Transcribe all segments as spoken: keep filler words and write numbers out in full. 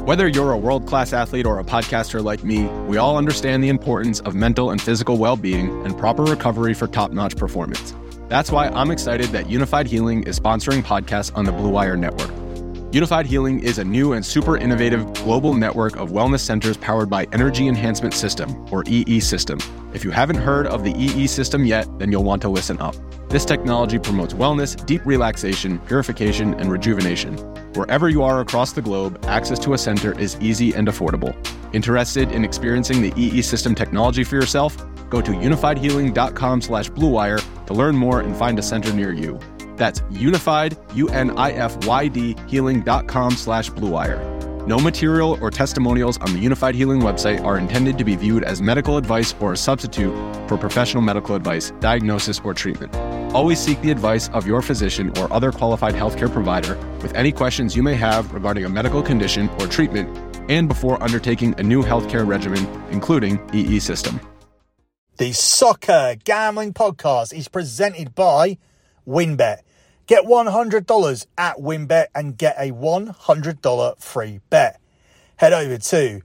Whether you're a world-class athlete or a podcaster like me, we all understand the importance of mental and physical well-being and proper recovery for top-notch performance. That's why I'm excited that Unified Healing is sponsoring podcasts on the Blue Wire Network. Unified Healing is a new and super innovative global network of wellness centers powered by Energy Enhancement System, or E E System. If you haven't heard of the E E System yet, then you'll want to listen up. This technology promotes wellness, deep relaxation, purification, and rejuvenation. Wherever you are across the globe, access to a center is easy and affordable. Interested in experiencing the E E System technology for yourself? Go to unified healing dot com slash blue wire to learn more and find a center near you. That's unified, U N I F Y D, healing dot com slash blue wire. No material or testimonials on the Unified Healing website are intended to be viewed as medical advice or a substitute for professional medical advice, diagnosis, or treatment. Always seek the advice of your physician or other qualified healthcare provider with any questions you may have regarding a medical condition or treatment and before undertaking a new healthcare regimen, including E E System. The Soccer Gambling Podcast is presented by WynnBET. Get one hundred dollars at WynnBET and get a one hundred dollars free bet. Head over to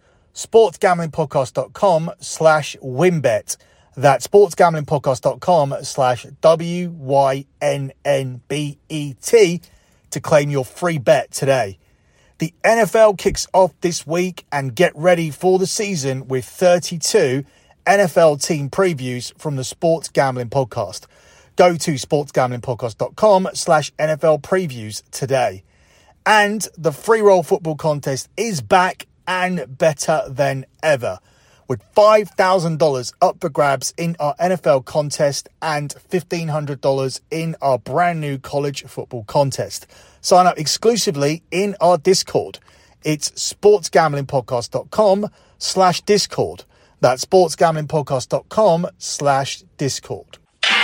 sportsgamblingpodcast.com slash WynnBET. That's sportsgamblingpodcast.com slash W Y N N B E T to claim your free bet today. The N F L kicks off this week, and get ready for the season with thirty-two N F L team previews from the Sports Gambling Podcast. Go to sportsgamblingpodcast.com slash NFL previews today. And the free roll football contest is back and better than ever, with five thousand dollars up for grabs in our N F L contest and fifteen hundred dollars in our brand new college football contest. Sign up exclusively in our Discord. It's sportsgamblingpodcast.com slash Discord. That's sportsgamblingpodcast.com slash Discord.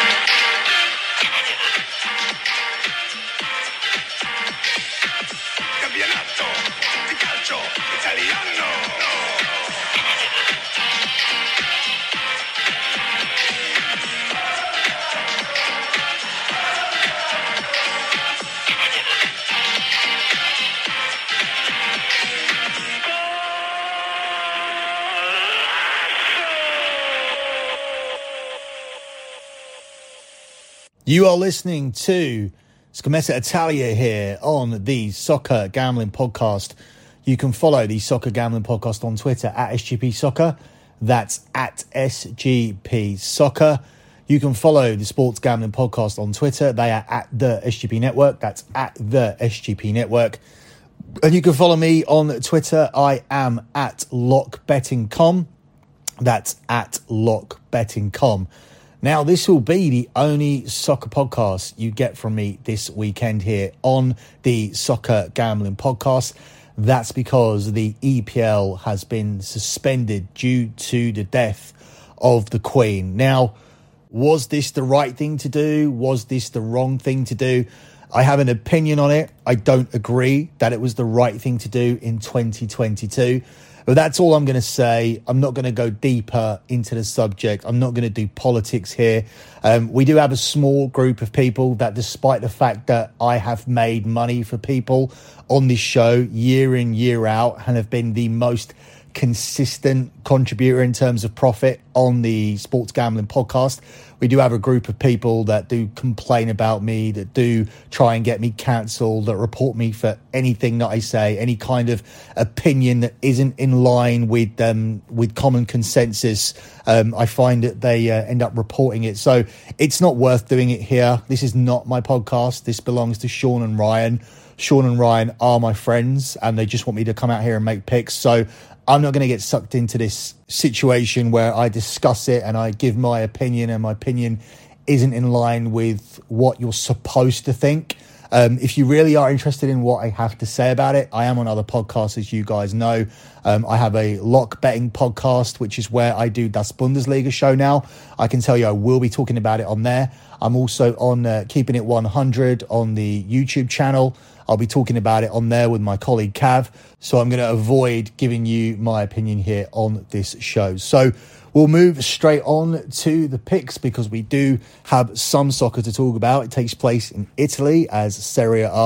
You are listening to Scommessa Italia here on the Soccer Gambling Podcast. You can follow the Soccer Gambling Podcast on Twitter at S G P Soccer. That's at S G P Soccer. You can follow the Sports Gambling Podcast on Twitter. They are at the S G P Network. That's at the S G P Network. And you can follow me on Twitter. I am at lock betting dot com. That's at lock betting dot com. Now, this will be the only soccer podcast you get from me this weekend here on the Soccer Gambling Podcast. That's because the E P L has been suspended due to the death of the Queen. Now, was this the right thing to do? Was this the wrong thing to do? I have an opinion on it. I don't agree that it was the right thing to do in twenty twenty-two. But that's all I'm going to say. I'm not going to go deeper into the subject. I'm not going to do politics here. Um, we do have a small group of people that, despite the fact that I have made money for people on this show year in, year out, and have been the most consistent contributor in terms of profit on the Sports Gambling Podcast, we do have a group of people that do complain about me, that do try and get me cancelled, that report me for anything that I say, any kind of opinion that isn't in line with um, with common consensus. Um, I find that they uh, end up reporting it. So it's not worth doing it here. This is not my podcast. This belongs to Sean and Ryan. Sean and Ryan are my friends, and they just want me to come out here and make picks. So I'm not going to get sucked into this situation where I discuss it and I give my opinion, and my opinion isn't in line with what you're supposed to think. Um, if you really are interested in what I have to say about it, I am on other podcasts, as you guys know. Um, I have a lock betting podcast, which is where I do Das Bundesliga show now. I can tell you I will be talking about it on there. I'm also on uh, Keeping It one hundred on the YouTube channel. I'll be talking about it on there with my colleague Cav. So I'm going to avoid giving you my opinion here on this show. So we'll move straight on to the picks, because we do have some soccer to talk about. It takes place in Italy as Serie A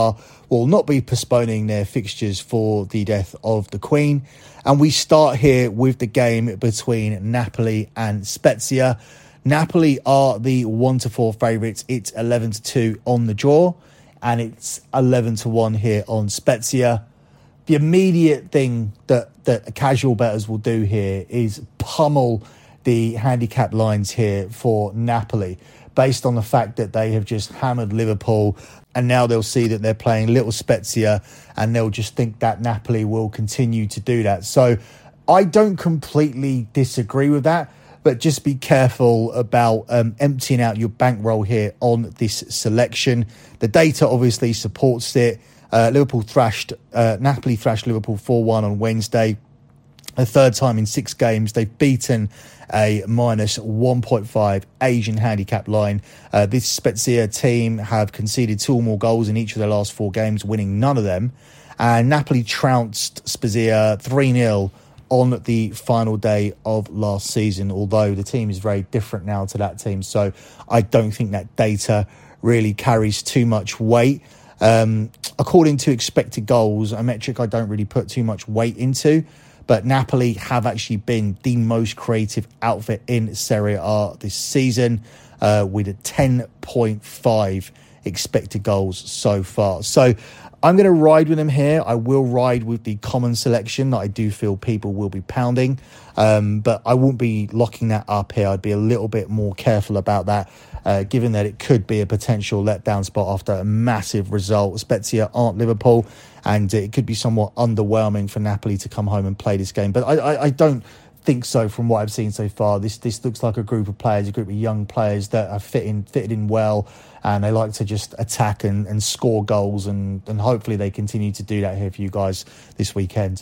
will not be postponing their fixtures for the death of the Queen. And we start here with the game between Napoli and Spezia. Napoli are the one to four favourites. It's eleven to two on the draw, and it's eleven to one here on Spezia. The immediate thing that, that casual bettors will do here is pummel the handicap lines here for Napoli, based on the fact that they have just hammered Liverpool, and now they'll see that they're playing Little Spezia, and they'll just think that Napoli will continue to do that. So I don't completely disagree with that, but just be careful about um, emptying out your bankroll here on this selection. The data obviously supports it. Uh, Liverpool thrashed, uh, Napoli thrashed Liverpool four one on Wednesday. A third time in six games. They've beaten a minus one point five Asian handicap line. Uh, this Spezia team have conceded two or more goals in each of their last four games, winning none of them. And Napoli trounced Spezia three nil on the final day of last season, although the team is very different now to that team. So I don't think that data really carries too much weight. Um, according to expected goals, a metric I don't really put too much weight into, but Napoli have actually been the most creative outfit in Serie A this season, uh, with a ten point five expected goals so far. So I'm going to ride with them here. I will ride with the common selection that I do feel people will be pounding, um, but I won't be locking that up here. I'd be a little bit more careful about that, uh, given that it could be a potential letdown spot after a massive result. Spezia aren't Liverpool, and it could be somewhat underwhelming for Napoli to come home and play this game. But I, I, I don't think so from what I've seen so far. This this looks like a group of players, a group of young players that are fitting, fitted in well, and they like to just attack and, and score goals, and, and hopefully they continue to do that here for you guys this weekend.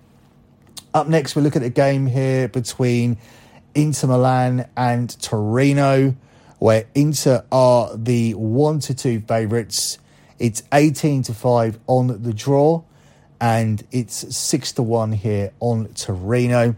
Up next, we look at a game here between Inter Milan and Torino, where Inter are the one to two favourites. It's eighteen to five on the draw, and it's six to one here on Torino.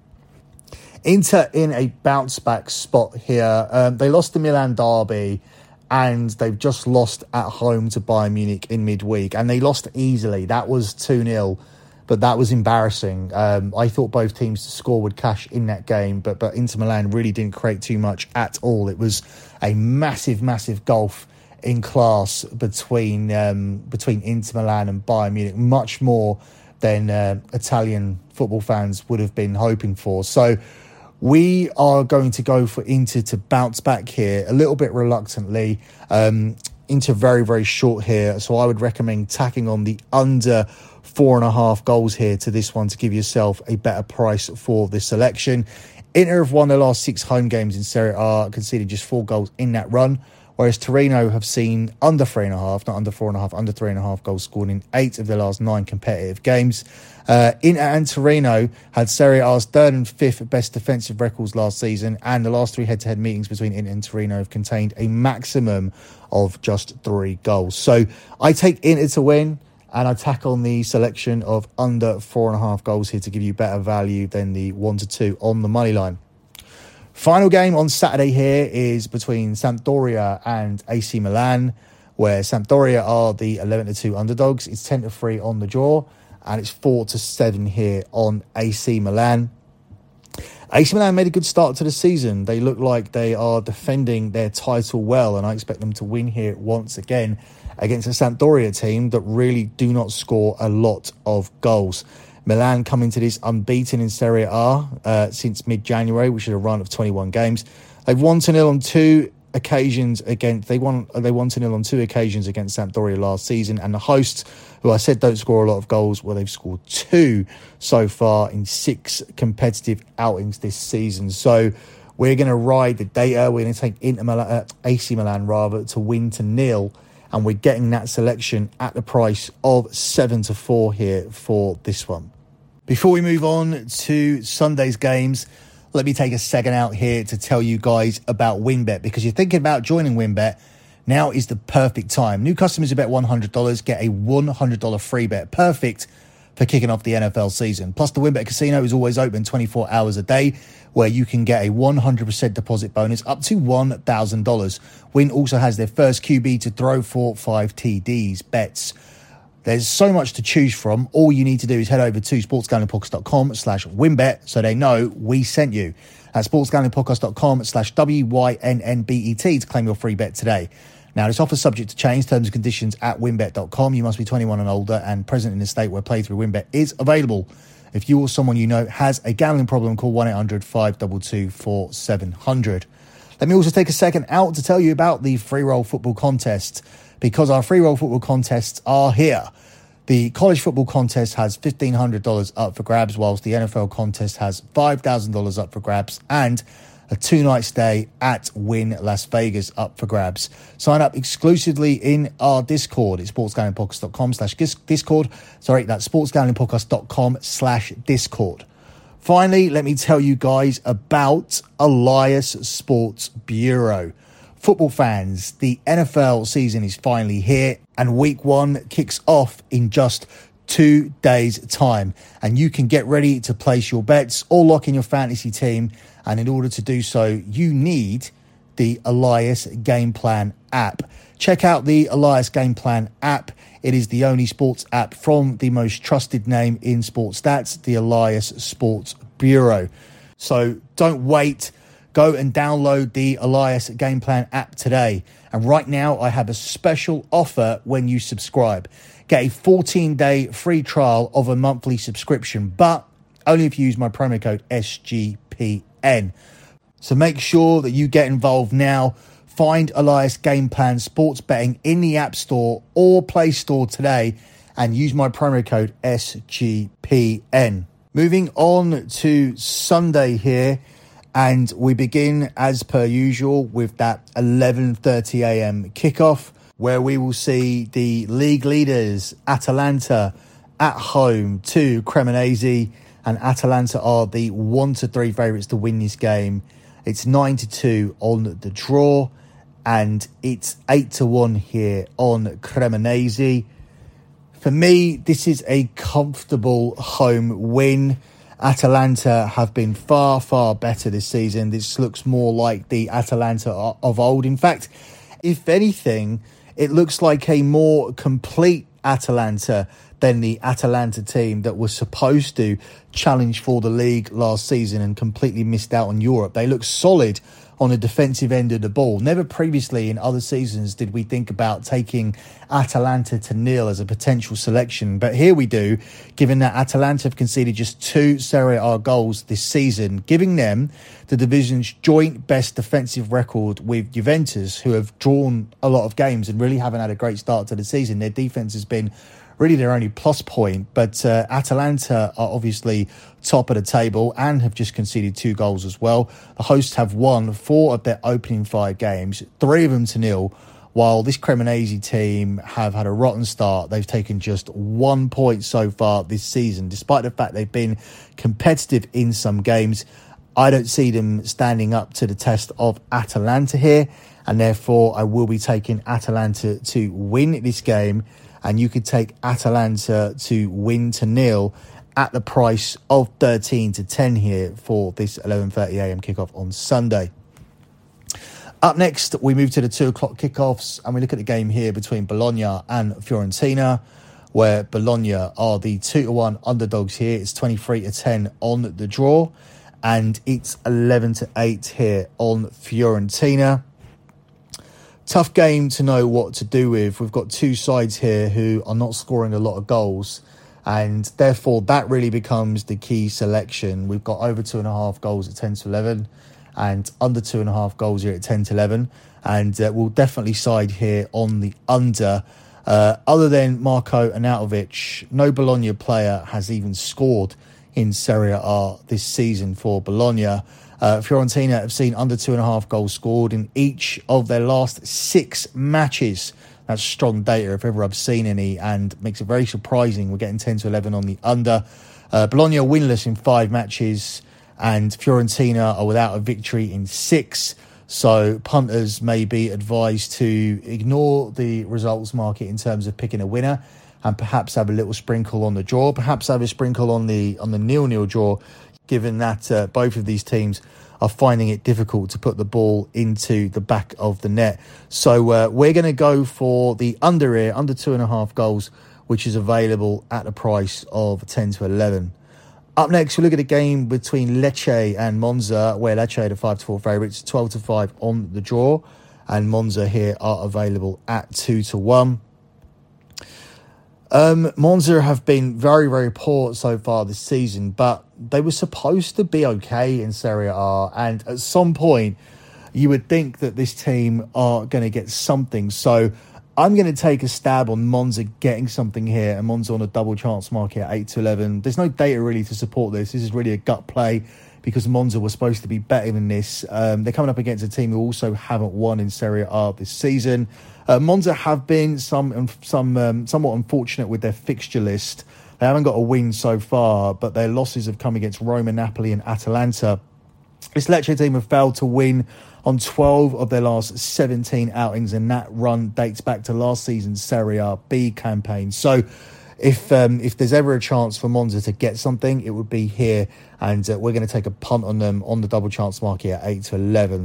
Inter in a bounce back spot here. Um, they lost the Milan derby, and they've just lost at home to Bayern Munich in midweek, and they lost easily. That was two nil, but that was embarrassing. Um, I thought both teams to score would cash in that game, but but Inter Milan really didn't create too much at all. It was a massive, massive gulf in class between um, between Inter Milan and Bayern Munich, much more than uh, Italian football fans would have been hoping for. So we are going to go for Inter to bounce back here a little bit reluctantly. Um, Inter very, very short here, so I would recommend tacking on the under four and a half goals here to this one to give yourself a better price for this selection. Inter have won their last six home games in Serie A, conceded just four goals in that run, whereas Torino have seen under three and a half, not under four and a half, under three and a half goals scored in eight of their last nine competitive games. Uh, Inter and Torino had Serie A's third and fifth best defensive records last season, and the last three head-to-head meetings between Inter and Torino have contained a maximum of just three goals. So I take Inter to win, and I tack on the selection of under four and a half goals here to give you better value than the one to two on the money line. Final game on Saturday here is between Sampdoria and A C Milan, where Sampdoria are the eleven to two underdogs. It's ten to three on the draw, and it's four to seven here on A C Milan. A C Milan made a good start to the season. They look like they are defending their title well, and I expect them to win here once again against a Sampdoria team that really do not score a lot of goals. Milan come into this unbeaten in Serie A uh, since mid-January, which is a run of twenty-one games. They've won to nil on two occasions against. They won. They won to nil on two occasions against Sampdoria last season, and the hosts, who I said don't score a lot of goals, well, they've scored two so far in six competitive outings this season. So we're going to ride the data. We're going to take Inter Milan, uh, A C Milan rather, to win to nil. And we're getting that selection at the price of seven to four here for this one. Before we move on to Sunday's games, let me take a second out here to tell you guys about WynnBET, because you're thinking about joining WynnBET. Now is the perfect time. New customers who bet one hundred dollars get a one hundred dollars free bet. Perfect for kicking off the N F L season. Plus, the WynnBET Casino is always open twenty-four hours a day, where you can get a one hundred percent deposit bonus up to one thousand dollars. Wynn also has their first Q B to throw for five T Ds. Bets There's so much to choose from. All you need to do is head over to sportsgamblingpodcast.com slash winbet so they know we sent you. At sportsgamblingpodcast.com slash W Y N N B E T to claim your free bet today. Now, this offer is subject to change, terms and conditions at winbet dot com. You must be twenty-one and older and present in a state where playthrough WinBet is available. If you or someone you know has a gambling problem, call one eight hundred five two two four seven zero zero. Let me also take a second out to tell you about the free roll football contest, because our free roll football contests are here. The college football contest has fifteen hundred dollars up for grabs, whilst the N F L contest has five thousand dollars up for grabs, and a two-night stay at Wynn Las Vegas up for grabs. Sign up exclusively in our Discord. It's sportsgamblingpodcast.com slash Discord. Sorry, that's sportsgamblingpodcast.com slash Discord. Finally, let me tell you guys about Elias Sports Bureau. Football fans, the N F L season is finally here, and week one kicks off in just two days' time. And you can get ready to place your bets or lock in your fantasy team. And in order to do so, you need the Elias Game Plan app. Check out the Elias Game Plan app. It is the only sports app from the most trusted name in sports stats, the Elias Sports Bureau. So don't wait. Go and download the Elias Game Plan app today. And right now, I have a special offer when you subscribe. Get a fourteen-day free trial of a monthly subscription, but only if you use my promo code S G P N. So make sure that you get involved now. Find Elias Game Plan Sports Betting in the App Store or Play Store today and use my promo code S G P N. Moving on to Sunday here, and we begin as per usual with that eleven thirty a.m. kickoff, where we will see the league leaders Atalanta at home to Cremonese. And Atalanta are the one to three favourites to win this game. It's nine to two on the draw, and it's eight to one here on Cremonese. For me, this is a comfortable home win. Atalanta have been far, far better this season. This looks more like the Atalanta of old. In fact, if anything, it looks like a more complete Atalanta than the Atalanta team that was supposed to challenge for the league last season and completely missed out on Europe. They look solid on the defensive end of the ball. Never previously in other seasons did we think about taking Atalanta to nil as a potential selection, but here we do, given that Atalanta have conceded just two Serie A goals this season, giving them the division's joint best defensive record with Juventus, who have drawn a lot of games and really haven't had a great start to the season. Their defense has been really their only plus point, but uh, Atalanta are obviously top of the table and have just conceded two goals as well. The hosts have won four of their opening five games, three of them to nil, while this Cremonese team have had a rotten start. They've taken just one point so far this season, despite the fact they've been competitive in some games. I don't see them standing up to the test of Atalanta here, and therefore I will be taking Atalanta to win this game. And you could take Atalanta to win to nil at the price of thirteen to ten here for this eleven thirty a.m. kickoff on Sunday. Up next, we move to the two o'clock kickoffs, and we look at the game here between Bologna and Fiorentina, where Bologna are the two to one underdogs here. It's twenty-three to ten on the draw, and it's eleven to eight here on Fiorentina. Tough game to know what to do with. We've got two sides here who are not scoring a lot of goals, and therefore that really becomes the key selection. We've got over two and a half goals at ten to eleven and under two and a half goals here at ten to eleven, and uh, we'll definitely side here on the under. Uh, other than Marco Arnautovic, no Bologna player has even scored in Serie A this season for Bologna. Uh, Fiorentina have seen under two and a half goals scored in each of their last six matches. That's strong data if ever I've seen any, and makes it very surprising. We're getting ten to eleven on the under. Uh, Bologna are winless in five matches, and Fiorentina are without a victory in six. So punters may be advised to ignore the results market in terms of picking a winner, and perhaps have a little sprinkle on the draw, perhaps have a sprinkle on the on the nil-nil draw, given that uh, both of these teams are finding it difficult to put the ball into the back of the net. So uh, we're going to go for the under here, under two and a half goals, which is available at the price of ten to eleven. Up next, we look at a game between Lecce and Monza, where Lecce are the five to four favourites, twelve to five on the draw, and Monza here are available at two to one. Um, Monza have been very, very poor so far this season, but they were supposed to be okay in Serie A, and at some point, you would think that this team are going to get something. So I'm going to take a stab on Monza getting something here, and Monza on a double chance market at eight to eleven. There's no data really to support this. This is really a gut play because Monza was supposed to be better than this. Um, they're coming up against a team who also haven't won in Serie A this season. Uh, Monza have been some some um, somewhat unfortunate with their fixture list. They haven't got a win so far, but their losses have come against Roma, Napoli and Atalanta. This Lecce team have failed to win on twelve of their last seventeen outings, and that run dates back to last season's Serie A B campaign. So if um, if there's ever a chance for Monza to get something, it would be here, and uh, we're going to take a punt on them on the double chance market at eight to eleven.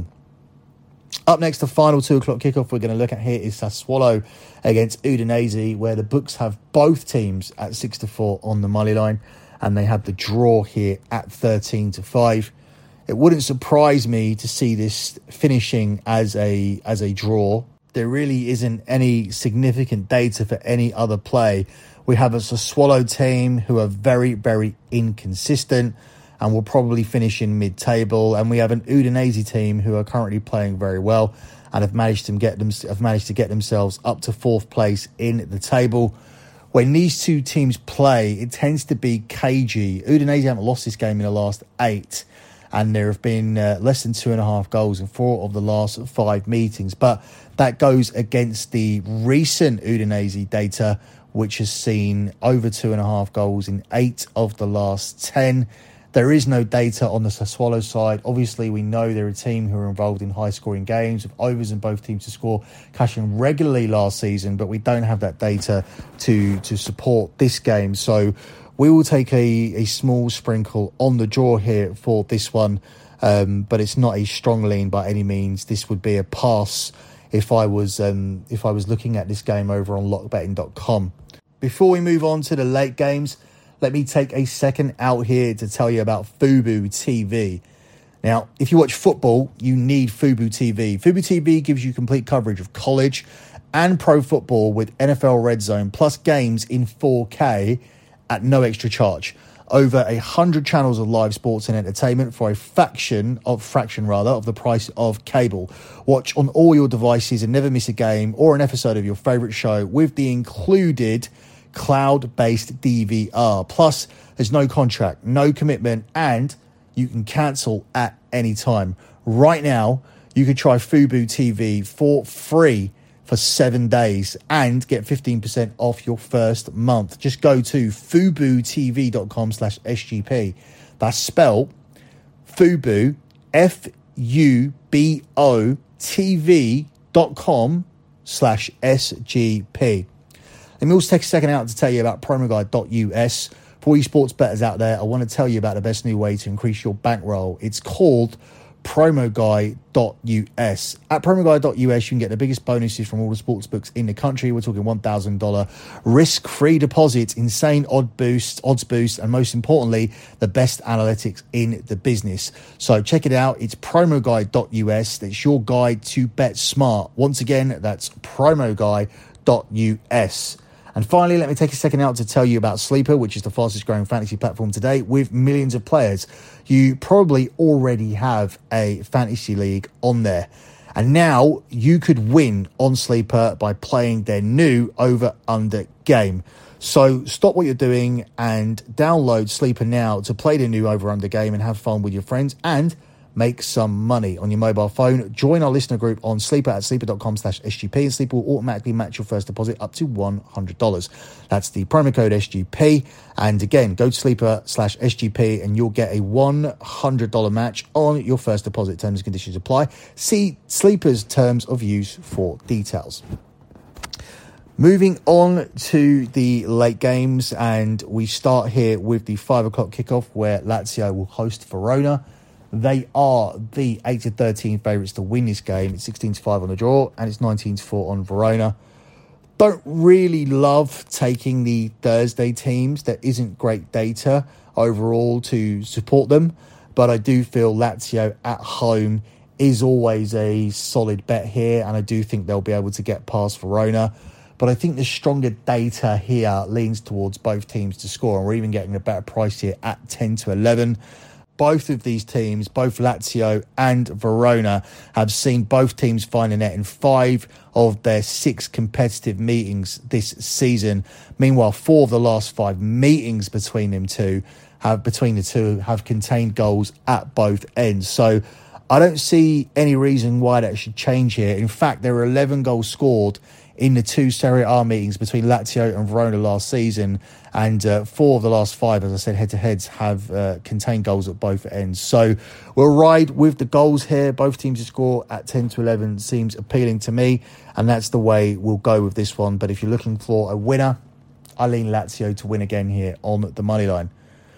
Up next, the final two o'clock kickoff we're going to look at here is Sassuolo against Udinese, where the books have both teams at six to four on the money line, and they have the draw here at thirteen to five. It wouldn't surprise me to see this finishing as a as a draw. There really isn't any significant data for any other play. We have a Sassuolo team who are very, very inconsistent and will probably finish in mid-table. And we have an Udinese team who are currently playing very well and have managed to get them have managed to get themselves up to fourth place in the table. When these two teams play, it tends to be cagey. Udinese haven't lost this game in the last eight, and there have been uh, less than two and a half goals in four of the last five meetings. But that goes against the recent Udinese data, which has seen over two and a half goals in eight of the last ten. There is no data on the Sassuolo side. Obviously, we know they're a team who are involved in high-scoring games with overs in both teams to score cash in regularly last season, but we don't have that data to, to support this game. So we will take a, a small sprinkle on the draw here for this one, um, but it's not a strong lean by any means. This would be a pass if I was um, if I was looking at this game over on lock betting dot com. Before we move on to the late games, let me take a second out here to tell you about Fubo T V. Now, if you watch football, you need Fubo T V. Fubo T V gives you complete coverage of college and pro football with N F L Red Zone, plus games in four K at no extra charge. Over a hundred channels of live sports and entertainment for a fraction of fraction rather of the price of cable. Watch on all your devices and never miss a game or an episode of your favorite show with the included cloud-based D V R. Plus, there's no contract, no commitment, and you can cancel at any time. Right now, you can try Fubo T V for free for seven days and get fifteen percent off your first month. Just go to FuboTV.com slash SGP. That's spelled Fubo, F U B O T V dot com slash S G P. Let me also take a second out to tell you about promo guide dot U S. For all you sports bettors out there, I want to tell you about the best new way to increase your bankroll. It's called promo guide dot U S. At promo guide dot U S, you can get the biggest bonuses from all the sports books in the country. We're talking one thousand dollars risk-free deposits, insane odd boost, odds boost, and most importantly, the best analytics in the business. So check it out. It's promo guide dot U S. That's your guide to bet smart. Once again, that's promo guide dot U S. And finally, let me take a second out to tell you about Sleeper, which is the fastest growing fantasy platform today with millions of players. You probably already have a fantasy league on there. And now you could win on Sleeper by playing their new over-under game. So stop what you're doing and download Sleeper now to play the new over-under game and have fun with your friends and make some money on your mobile phone. Join our listener group on Sleeper at sleeper.com slash SGP, and Sleeper will automatically match your first deposit up to one hundred dollars. That's the promo code S G P. And again, go to Sleeper slash S G P and you'll get a one hundred dollars match on your first deposit. Terms and conditions apply. See Sleeper's terms of use for details. Moving on to the late games, and we start here with the five o'clock kickoff where Lazio will host Verona. They are the eight to thirteen favourites to win this game. It's sixteen to five on the draw, and it's nineteen to four on Verona. Don't really love taking the Thursday teams. There isn't great data overall to support them, but I do feel Lazio at home is always a solid bet here, and I do think they'll be able to get past Verona. But I think the stronger data here leans towards both teams to score, and we're even getting a better price here at ten to eleven. Both of these teams, both Lazio and Verona, have seen both teams find a net in five of their six competitive meetings this season. Meanwhile, four of the last five meetings between them two have between the two have contained goals at both ends. So I don't see any reason why that should change here. In fact, there were eleven goals scored in the two Serie A meetings between Lazio and Verona last season, and uh, four of the last five, as I said, head-to-heads have uh, contained goals at both ends. So we'll ride with the goals here. Both teams to score at ten to eleven seems appealing to me, and that's the way we'll go with this one. But if you're looking for a winner, I lean Lazio to win again here on the money line.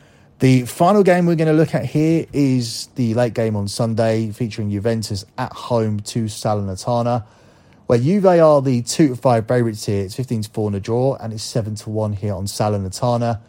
The final game we're going to look at here is the late game on Sunday, featuring Juventus at home to Salernitana, where Juve are the two to five favourites here. It's fifteen to four in the draw, and it's seven to one here on Salernitana.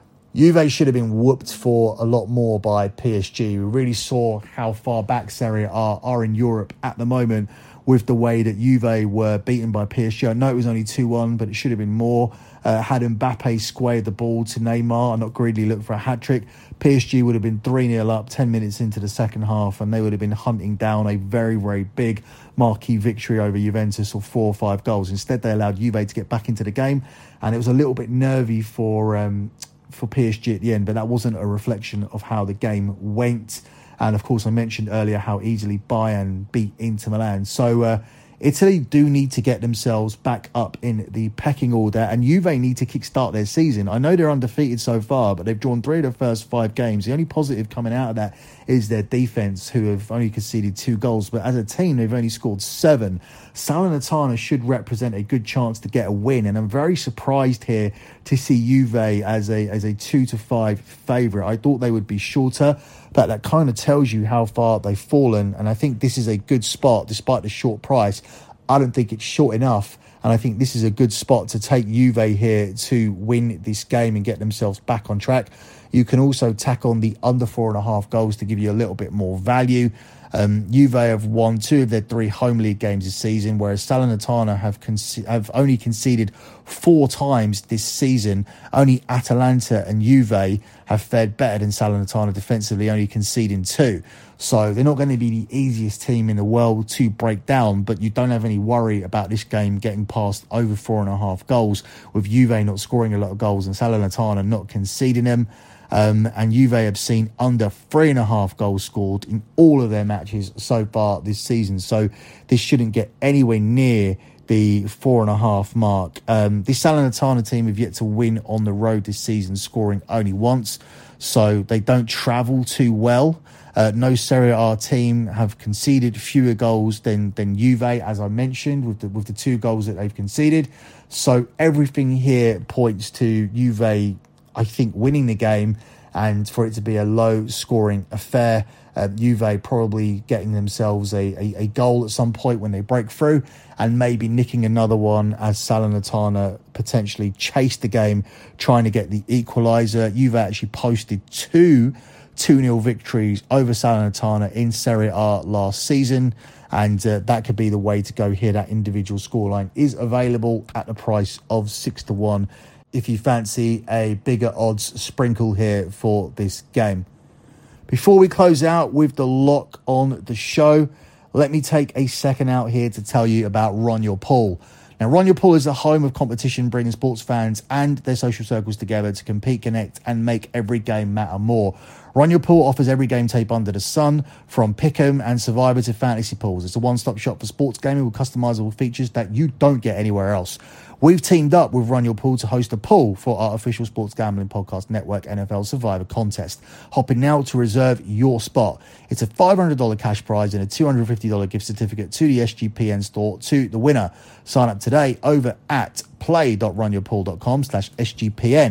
Juve should have been whooped for a lot more by P S G. We really saw how far back Serie A are in Europe at the moment with the way that Juve were beaten by P S G. I know it was only two one, but it should have been more. Uh, had Mbappe squared the ball to Neymar and not greedily looked for a hat-trick, P S G would have been three nil up ten minutes into the second half, and they would have been hunting down a very, very big marquee victory over Juventus of four or five goals. Instead, they allowed Juve to get back into the game, and it was a little bit nervy for um, for P S G at the end, but that wasn't a reflection of how the game went. And, of course, I mentioned earlier how easily Bayern beat Inter Milan. So, uh, Italy do need to get themselves back up in the pecking order, and Juve need to kickstart their season. I know they're undefeated so far, but they've drawn three of the first five games. The only positive coming out of that is their defence, who have only conceded two goals, but as a team, they've only scored seven. Salernitana should represent a good chance to get a win, and I'm very surprised here to see Juve as a as a two to five favourite. I thought they would be shorter, but that kind of tells you how far they've fallen, and I think this is a good spot despite the short price. I don't think it's short enough, and I think this is a good spot to take Juve here to win this game and get themselves back on track. You can also tack on the under four and a half goals to give you a little bit more value. Um, Juve have won two of their three home league games this season, whereas Salernitana have conce- have only conceded four times this season. Only Atalanta and Juve have fared better than Salernitana defensively, only conceding two. So they're not going to be the easiest team in the world to break down, but you don't have any worry about this game getting past over four and a half goals, with Juve not scoring a lot of goals and Salernitana not conceding them. Um, and Juve have seen under three and a half goals scored in all of their matches so far this season. So this shouldn't get anywhere near the four and a half mark. Um, the Salernitana team have yet to win on the road this season, scoring only once. So they don't travel too well. Uh, no Serie A team have conceded fewer goals than than Juve, as I mentioned, with the, with the two goals that they've conceded. So everything here points to Juve, I think, winning the game, and for it to be a low-scoring affair. Uh, Juve probably getting themselves a, a, a goal at some point when they break through, and maybe nicking another one as Salernitana potentially chase the game, trying to get the equaliser. Juve actually posted two two nil victories over Salernitana in Serie A last season, and uh, that could be the way to go here. That individual scoreline is available at the price of six to one if you fancy a bigger odds sprinkle here for this game. Before we close out with the lock on the show, let me take a second out here to tell you about Run Your Pool. Now, Run Your Pool is the home of competition, bringing sports fans and their social circles together to compete, connect, and make every game matter more. Run Your Pool offers every game tape under the sun, from Pick'em and Survivor to fantasy pools. It's a one-stop shop for sports gaming with customizable features that you don't get anywhere else. We've teamed up with Run Your Pool to host a pool for our official Sports Gambling Podcast Network N F L Survivor contest. Hop in now to reserve your spot. It's a five hundred dollars cash prize and a two hundred fifty dollars gift certificate to the S G P N store to the winner. Sign up today over at play.runyourpool.com slash SGPN.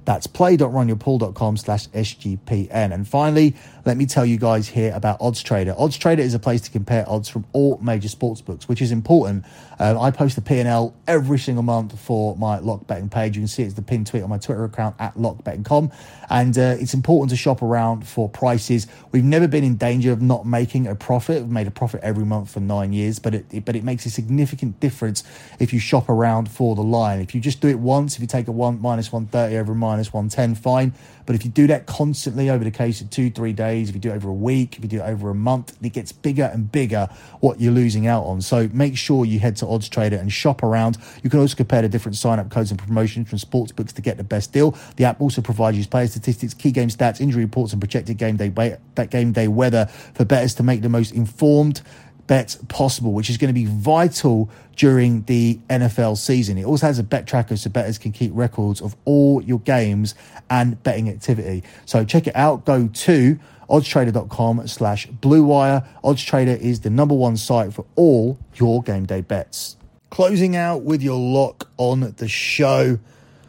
That's play.runyourpool.com slash SGPN. And finally, let me tell you guys here about OddsTrader. OddsTrader is a place to compare odds from all major sports books, which is important. Um, I post a P and L every single month for my Lock Betting page. You can see it's the pinned tweet on my Twitter account at lock betting dot com. And uh, it's important to shop around for prices. We've never been in danger of not making a profit. We've made a profit every month for nine years, but it, it but it makes a significant difference if you shop around for the line. If you just do it once, if you take a one minus one thirty over minus one ten, fine. But if you do that constantly over the case of two, three days, if you do it over a week, if you do it over a month, it gets bigger and bigger what you're losing out on. So make sure you head to OddsTrader and shop around. You can also compare the different sign-up codes and promotions from sportsbooks to get the best deal. The app also provides you player statistics, key game stats, injury reports, and projected game day that game day weather for bettors to make the most informed bets possible, which is going to be vital during the N F L season. It also has a bet tracker so bettors can keep records of all your games and betting activity. So check it out. Go to oddstrader.com slash blue wire. OddsTrader is the number one site for all your game day bets. Closing out with your lock on the show.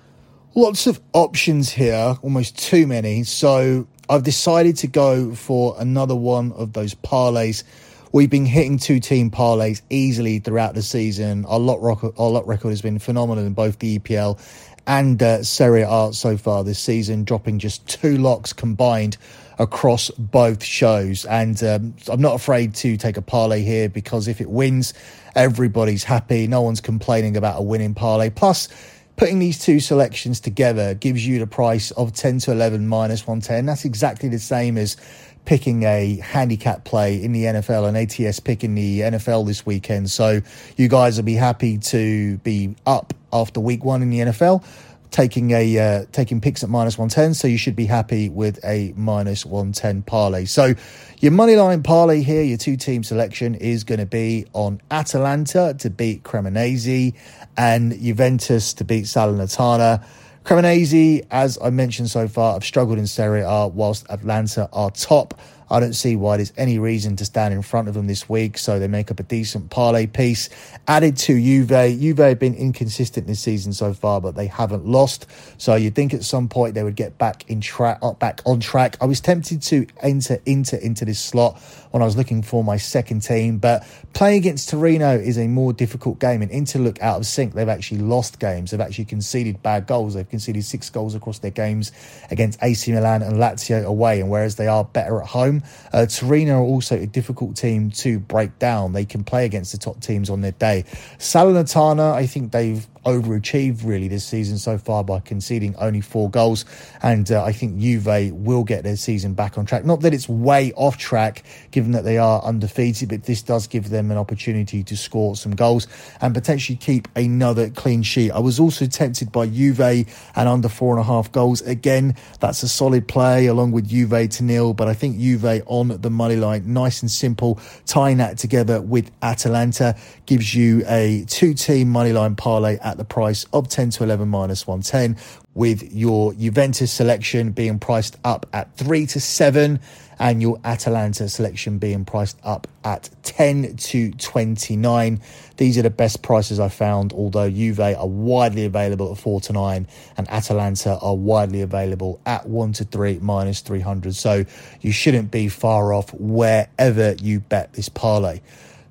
Lots of options here, almost too many. So I've decided to go for another one of those parlays. We've been hitting two-team parlays easily throughout the season. Our lot record, our lot record has been phenomenal in both the E P L and uh, Serie A so far this season, dropping just two locks combined across both shows. And um, I'm not afraid to take a parlay here because if it wins, everybody's happy. No one's complaining about a winning parlay. Plus, putting these two selections together gives you the price of ten to eleven minus one ten. That's exactly the same as picking a handicap play in the N F L and A T S picking the N F L this weekend. So you guys will be happy to be up after week one in the N F L, taking a uh, taking picks at minus one ten. So you should be happy with a minus one ten parlay. So your moneyline parlay here, your two-team selection is going to be on Atalanta to beat Cremonese and Juventus to beat Salernitana. Cremonese, as I mentioned so far, have struggled in Serie A whilst Atalanta are top. I don't see why there's any reason to stand in front of them this week, so they make up a decent parlay piece. Added to Juve. Juve have been inconsistent this season so far, but they haven't lost. So you'd think at some point they would get back in track, back on track. I was tempted to enter Inter into this slot when I was looking for my second team, but playing against Torino is a more difficult game, and Inter look out of sync. They've actually lost games. They've actually conceded bad goals. They've conceded six goals across their games against A C Milan and Lazio away, and whereas they are better at home, Uh, Torino are also a difficult team to break down. They can play against the top teams on their day. Salernitana, I think they've overachieved really this season so far by conceding only four goals, and uh, I think Juve will get their season back on track. Not that it's way off track given that they are undefeated, but this does give them an opportunity to score some goals and potentially keep another clean sheet. I was also tempted by Juve and under four and a half goals. Again, that's a solid play along with Juve to nil, but I think Juve on the money line, nice and simple. Tying that together with Atalanta gives you a two-team money line parlay at the price of ten to eleven minus one ten, with your Juventus selection being priced up at three to seven and your Atalanta selection being priced up at ten to twenty-nine. These are the best prices I found, although Juve are widely available at four to nine and Atalanta are widely available at one to three minus three hundred. So you shouldn't be far off wherever you bet this parlay.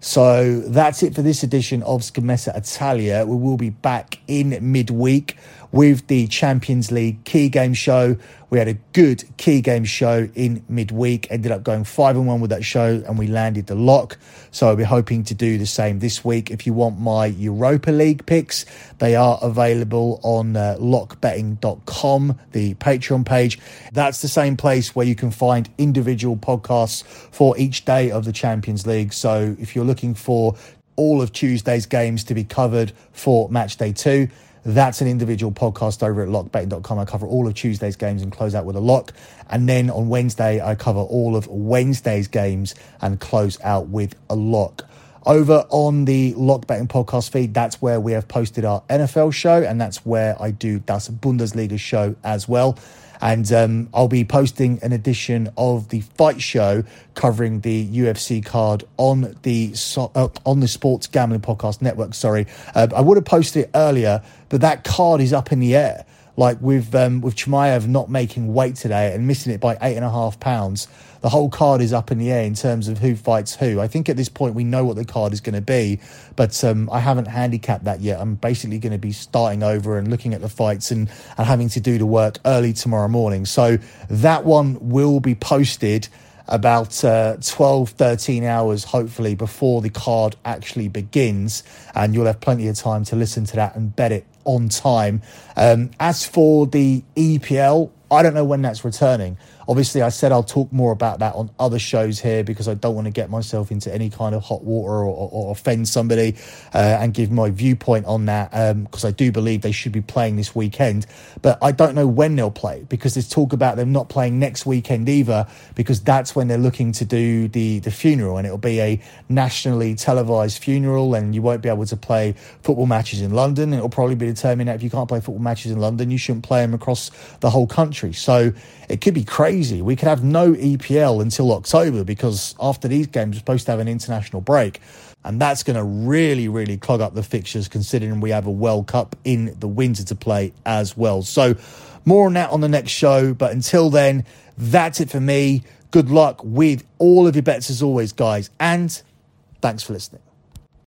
So that's it for this edition of Scommessa Italia. We will be back in midweek with the Champions League key game show. We had a good key game show in midweek, ended up going five and one with that show, and we landed the lock. So I'll be hoping to do the same this week. If you want my Europa League picks, they are available on uh, lock betting dot com, the Patreon page. That's the same place where you can find individual podcasts for each day of the Champions League. So if you're looking for all of Tuesday's games to be covered for match day two, that's an individual podcast over at lock betting dot com. I cover all of Tuesday's games and close out with a lock. And then on Wednesday, I cover all of Wednesday's games and close out with a lock. Over on the Lock Betting podcast feed, that's where we have posted our N F L show, and that's where I do Das Bundesliga show as well. And um, I'll be posting an edition of the Fight Show covering the U F C card on the so, uh, on the Sports Gambling Podcast Network. Sorry, uh, I would have posted it earlier, but that card is up in the air. Like with um, with Chimaev not making weight today and missing it by eight and a half pounds, the whole card is up in the air in terms of who fights who. I think at this point we know what the card is going to be, but um, I haven't handicapped that yet. I'm basically going to be starting over and looking at the fights and, and having to do the work early tomorrow morning. So that one will be posted about uh, twelve, thirteen hours, hopefully, before the card actually begins. And you'll have plenty of time to listen to that and bet it on time. Um, as for the E P L, I don't know when that's returning. Obviously, I said I'll talk more about that on other shows here because I don't want to get myself into any kind of hot water or, or, or offend somebody uh, and give my viewpoint on that because um, I do believe they should be playing this weekend. But I don't know when they'll play because there's talk about them not playing next weekend either because that's when they're looking to do the, the funeral, and it'll be a nationally televised funeral and you won't be able to play football matches in London. It'll probably be determined that if you can't play football matches in London, you shouldn't play them across the whole country. So it could be crazy. We could have no E P L until October because after these games we're supposed to have an international break, and that's going to really, really clog up the fixtures considering we have a World Cup in the winter to play as well. So more on that on the next show, but until then, that's it for me. Good luck with all of your bets as always, guys, and thanks for listening.